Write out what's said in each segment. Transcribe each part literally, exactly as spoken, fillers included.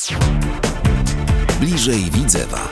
Bliżej Widzewa.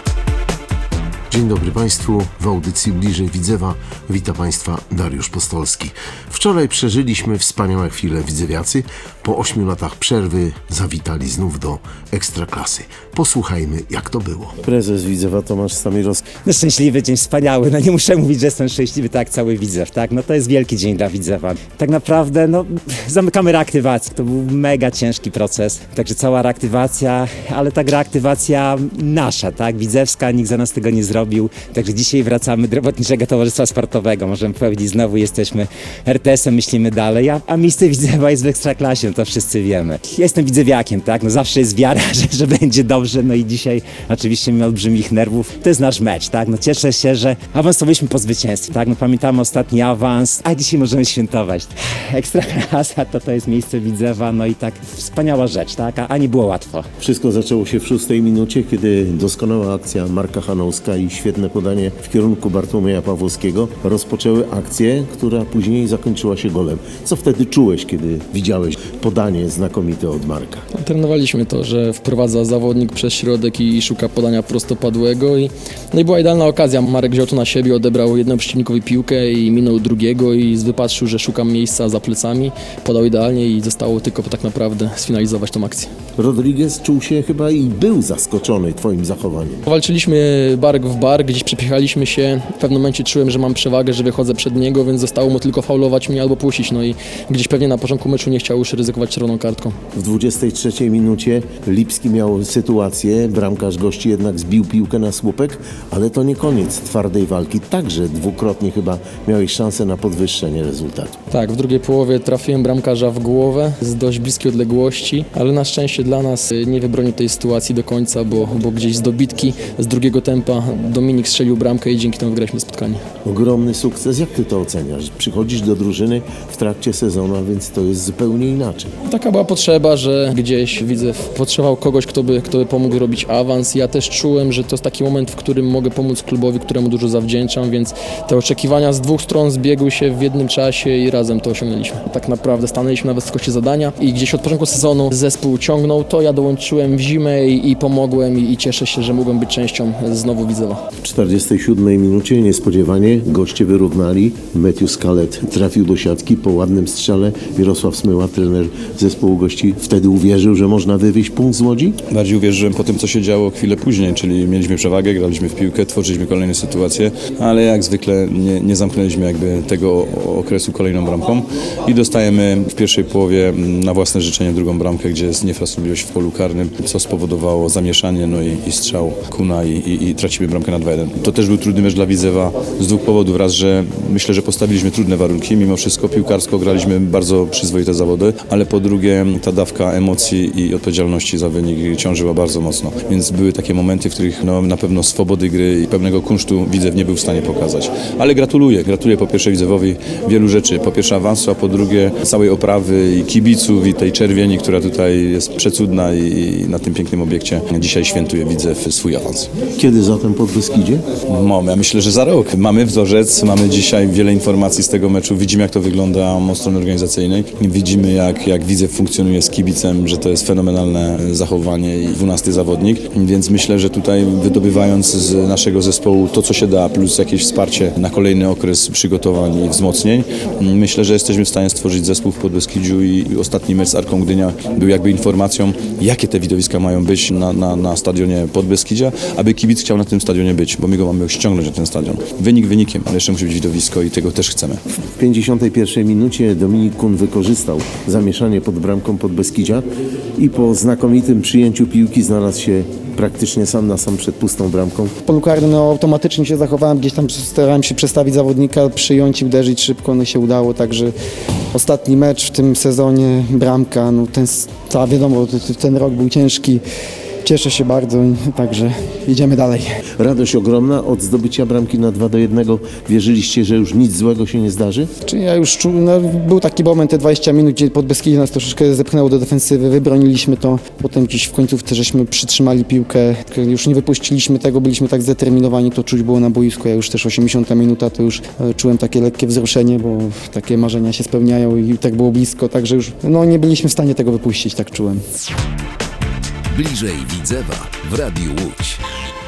Dzień dobry Państwu, w audycji Bliżej Widzewa wita Państwa Dariusz Postolski. Wczoraj przeżyliśmy wspaniałe chwile widzewiacy. Po ośmiu latach przerwy zawitali znów do Ekstraklasy. Posłuchajmy, jak to było. Prezes Widzewa Tomasz Stamirowski. No szczęśliwy dzień, wspaniały. No nie muszę mówić, że jestem szczęśliwy, tak jak cały Widzew, tak? No to jest wielki dzień dla Widzewa. Tak naprawdę, no zamykamy reaktywację. To był mega ciężki proces. Także cała reaktywacja, ale ta reaktywacja nasza, tak? Widzewska, nikt za nas tego nie zrobił. Także dzisiaj wracamy do Robotniczego Towarzystwa Sportowego. Możemy powiedzieć, znowu jesteśmy er te esem, myślimy dalej, a, a miejsce Widzewa jest w Ekstraklasie, no to wszyscy wiemy. Ja jestem widzewiakiem, tak? No zawsze jest wiara, że, że będzie dobrze, no i dzisiaj oczywiście mimo olbrzymich nerwów, to jest nasz mecz, tak? No cieszę się, że awansowaliśmy po zwycięstwie, tak? No pamiętamy ostatni awans, a dzisiaj możemy świętować. Ekstraklasa to to jest miejsce Widzewa, no i tak wspaniała rzecz, tak? A, a nie było łatwo. Wszystko zaczęło się w szóstej minucie, kiedy doskonała akcja Marka Hanouska i świetne podanie w kierunku Bartłomieja Pawłowskiego rozpoczęły akcję, która później zakończyła się golem. Co wtedy czułeś, kiedy widziałeś podanie znakomite od Marka? Trenowaliśmy to, że wprowadza zawodnik przez środek i szuka podania prostopadłego i, no i była idealna okazja. Marek wziął to na siebie, odebrał jednemu przeciwnikowi piłkę i minął drugiego i wypatrzył, że szukam miejsca za plecami, podał idealnie i zostało tylko tak naprawdę sfinalizować tą akcję. Rodriguez czuł się chyba i był zaskoczony twoim zachowaniem. Walczyliśmy bark w bark, gdzieś przepychaliśmy się. W pewnym momencie czułem, że mam przewagę, że wychodzę przed niego, więc zostało mu tylko faulować mnie albo puścić. No i gdzieś pewnie na początku meczu nie chciał już ryzykować czerwoną kartką. W dwudziestej trzeciej minucie Lipski miał sytuację, bramkarz gości jednak zbił piłkę na słupek, ale to nie koniec twardej walki. Także dwukrotnie chyba miałeś szansę na podwyższenie rezultatu. Tak, w drugiej połowie trafiłem bramkarza w głowę z dość bliskiej odległości, ale na szczęście dla nas nie wybronił tej sytuacji do końca, bo, bo gdzieś z dobitki, z drugiego tempa Dominik strzelił bramkę i dzięki temu wygraliśmy spotkanie. Ogromny sukces. Jak ty to oceniasz? Przychodzisz do drużyny w trakcie sezonu, a więc to jest zupełnie inaczej. Taka była potrzeba, że gdzieś widzę, potrzebował kogoś, kto by, kto by pomógł robić awans. Ja też czułem, że to jest taki moment, w którym mogę pomóc klubowi, któremu dużo zawdzięczam, więc te oczekiwania z dwóch stron zbiegły się w jednym czasie i razem to osiągnęliśmy. Tak naprawdę stanęliśmy na wysokości zadania i gdzieś od początku sezonu zespół ciągnął to, ja dołączyłem w zimę i, i pomogłem i, i cieszę się, że mogłem być częścią znowu Widzewa. W czterdziestej siódmej minucie niespodziewanie goście wyrównali. Matthew Scarlett trafił do siatki po ładnym strzale. Jarosław Smyła, trener zespołu gości, wtedy uwierzył, że można wywieźć punkt z Łodzi? Bardziej uwierzyłem po tym, co się działo chwilę później, czyli mieliśmy przewagę, graliśmy w piłkę, tworzyliśmy kolejne sytuacje, ale jak zwykle nie, nie zamknęliśmy jakby tego okresu kolejną bramką i dostajemy w pierwszej połowie na własne życzenie drugą bramkę, gdzie jest niefrasobliwość w polu karnym, co spowodowało zamieszanie, no i, i strzał Kuna i, i, i tracimy bramkę na dwa jeden. To też był trudny mecz dla Widzewa z dwóch powodów. Raz, że myślę, że postawiliśmy trudne warunki, mimo wszystko piłkarsko graliśmy bardzo przyzwoite zawody, ale po drugie ta dawka emocji i odpowiedzialności za wynik ciążyła bardzo mocno. Więc były takie momenty, w których no, na pewno swobody gry i pewnego kunsztu Widzew nie był w stanie pokazać. Ale gratuluję. Gratuluję po pierwsze Widzewowi wielu rzeczy. Po pierwsze awansu, a po drugie całej oprawy i kibiców i tej czerwieni, która tutaj jest przecudna i, i na tym pięknym obiekcie dzisiaj świętuje Widzew swój awans. Kiedy zatem Podbeskidzie? No, ja myślę, że za rok. Mamy wzorzec, mamy dzisiaj wiele informacji z tego meczu, widzimy jak to wygląda od strony organizacyjnej, widzimy jak, jak Widzew funkcjonuje z kibicem, że to jest fenomenalne zachowanie i dwunasty zawodnik, więc myślę, że tutaj wydobywając z naszego zespołu to, co się da, plus jakieś wsparcie na kolejny okres przygotowań i wzmocnień, myślę, że jesteśmy w stanie stworzyć zespół w Podbeskidziu i ostatni mecz z Arką Gdynia był jakby informacją, jakie te widowiska mają być na, na, na stadionie Podbeskidzia, aby kibic chciał na tym stadionie być, bo my go mamy ściągnąć na ten stadion. Wynik wynikiem, ale jeszcze musi być widowisko i tego też chcemy. W pięćdziesiątej pierwszej minucie Dominik Kun wykorzystał zamieszanie pod bramką Podbeskidzia i po znakomitym przyjęciu piłki znalazł się praktycznie sam na sam przed pustą bramką. W polu karnym no, automatycznie się zachowałem, gdzieś tam starałem się przestawić zawodnika, przyjąć i uderzyć szybko, no się udało, także ostatni mecz w tym sezonie, bramka, no ten, ta, wiadomo, ten rok był ciężki. Cieszę się bardzo, także idziemy dalej. Radość ogromna od zdobycia bramki na dwa do jednego. Wierzyliście, że już nic złego się nie zdarzy? Czy ja już czu, no, był taki moment, te dwadzieścia minut, gdzie Podbeskidzie nas troszeczkę zepchnęło do defensywy, wybroniliśmy to, potem gdzieś w końcówce żeśmy przytrzymali piłkę, już nie wypuściliśmy tego, byliśmy tak zdeterminowani, to czuć było na boisku. Ja już też osiemdziesiąta minuta, to już e, czułem takie lekkie wzruszenie, bo takie marzenia się spełniają i tak było blisko, także już no, nie byliśmy w stanie tego wypuścić, tak czułem. Bliżej Widzewa w Radiu Łódź.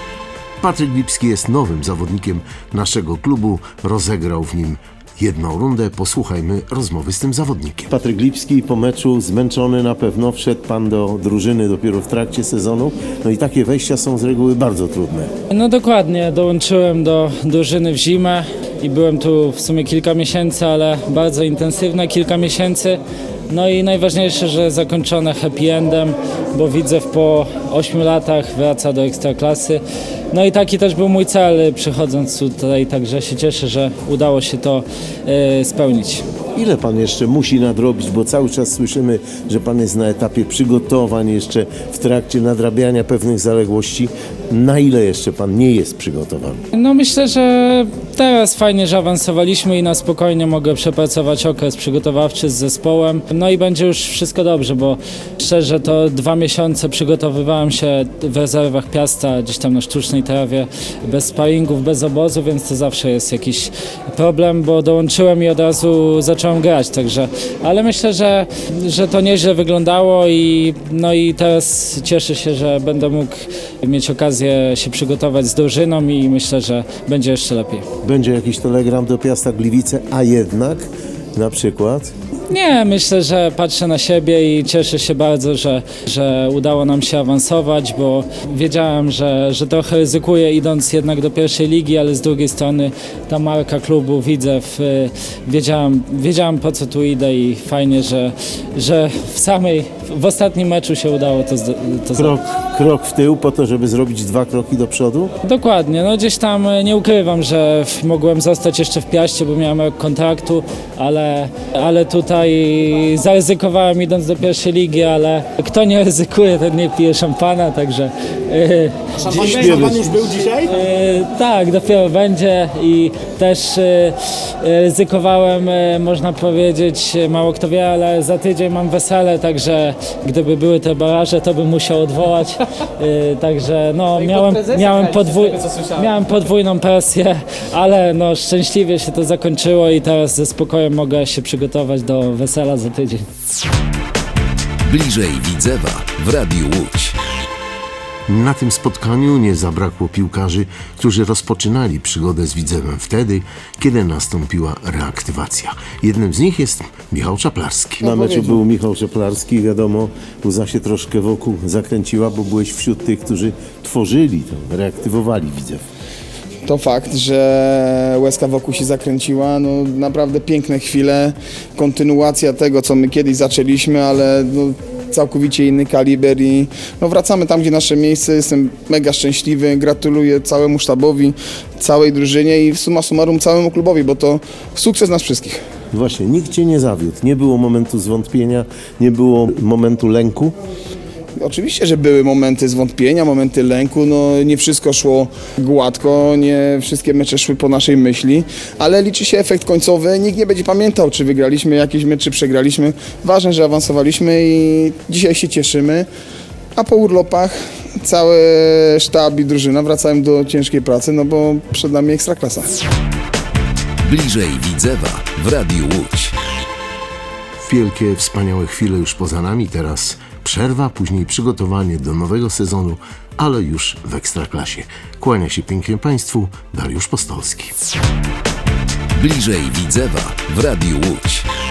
Patryk Lipski jest nowym zawodnikiem naszego klubu. Rozegrał w nim jedną rundę. Posłuchajmy rozmowy z tym zawodnikiem. Patryk Lipski po meczu zmęczony na pewno. Wszedł pan do drużyny dopiero w trakcie sezonu. No i takie wejścia są z reguły bardzo trudne. No dokładnie. Dołączyłem do drużyny w zimę i byłem tu w sumie kilka miesięcy, ale bardzo intensywne kilka miesięcy. No i najważniejsze, że zakończone happy endem, bo Widzew po ośmiu latach wraca do Ekstraklasy. No i taki też był mój cel przychodząc tutaj, także się cieszę, że udało się to y, spełnić. Ile pan jeszcze musi nadrobić, bo cały czas słyszymy, że pan jest na etapie przygotowań, jeszcze w trakcie nadrabiania pewnych zaległości. Na ile jeszcze pan nie jest przygotowany? No myślę, że teraz fajnie, że awansowaliśmy i na spokojnie mogę przepracować okres przygotowawczy z zespołem. No i będzie już wszystko dobrze, bo szczerze to dwa miesiące przygotowywałem się w rezerwach Piasta, gdzieś tam na sztucznej trawie, bez sparingów, bez obozu, więc to zawsze jest jakiś problem, bo dołączyłem i od razu zacząłem grać, także, ale myślę, że, że to nieźle wyglądało i, no i teraz cieszę się, że będę mógł mieć okazję się przygotować z drużyną i myślę, że będzie jeszcze lepiej. Będzie jakiś telegram do Piasta Gliwice, a jednak na przykład? Nie, myślę, że patrzę na siebie i cieszę się bardzo, że, że udało nam się awansować, bo wiedziałem, że, że trochę ryzykuję idąc jednak do pierwszej ligi, ale z drugiej strony ta marka klubu Widzew, wiedziałem, wiedziałem po co tu idę i fajnie, że, że w samej, w ostatnim meczu się udało to, to krok, krok w tył po to, żeby zrobić dwa kroki do przodu? Dokładnie, no gdzieś tam nie ukrywam, że mogłem zostać jeszcze w Piaście, bo miałem rok kontraktu, ale, ale tutaj zaryzykowałem idąc do pierwszej ligi, ale kto nie ryzykuje, ten nie pije szampana, także... Yy, Dziś szampan już był dzisiaj? Yy, tak, dopiero będzie i też yy, ryzykowałem, yy, można powiedzieć, mało kto wie, ale za tydzień mam wesele, także gdyby były te baraże, to bym musiał odwołać, yy, także no, miałem, miałem, podwój, miałem podwójną presję, ale no, szczęśliwie się to zakończyło i teraz ze spokojem mogę się przygotować do wesela za tydzień. Bliżej Widzewa w Radiu Łódź. Na tym spotkaniu nie zabrakło piłkarzy, którzy rozpoczynali przygodę z Widzewem wtedy, kiedy nastąpiła reaktywacja. Jednym z nich jest Michał Czaplarski. Na meczu był Michał Czaplarski, wiadomo, łza się troszkę wokół zakręciła, bo byłeś wśród tych, którzy tworzyli to, reaktywowali Widzew. To fakt, że łezka wokół się zakręciła, no naprawdę piękne chwile, kontynuacja tego, co my kiedyś zaczęliśmy, ale no, całkowicie inny kaliber i no, wracamy tam, gdzie nasze miejsce. Jestem mega szczęśliwy, gratuluję całemu sztabowi, całej drużynie i summa summarum całemu klubowi, bo to sukces nas wszystkich. Właśnie, nikt cię nie zawiódł, nie było momentu zwątpienia, nie było momentu lęku. Oczywiście, że były momenty zwątpienia, momenty lęku, no nie wszystko szło gładko, nie wszystkie mecze szły po naszej myśli, ale liczy się efekt końcowy, nikt nie będzie pamiętał, czy wygraliśmy jakiś mecz, czy przegraliśmy. Ważne, że awansowaliśmy i dzisiaj się cieszymy, a po urlopach cały sztab i drużyna wracają do ciężkiej pracy, no bo przed nami Ekstraklasa. Bliżej Widzewa w Radiu Łódź. Wielkie, wspaniałe chwile już poza nami, teraz przerwa, później przygotowanie do nowego sezonu, ale już w Ekstraklasie. Kłania się pięknie Państwu Dariusz Postolski. Bliżej Widzewa w Radiu Łódź.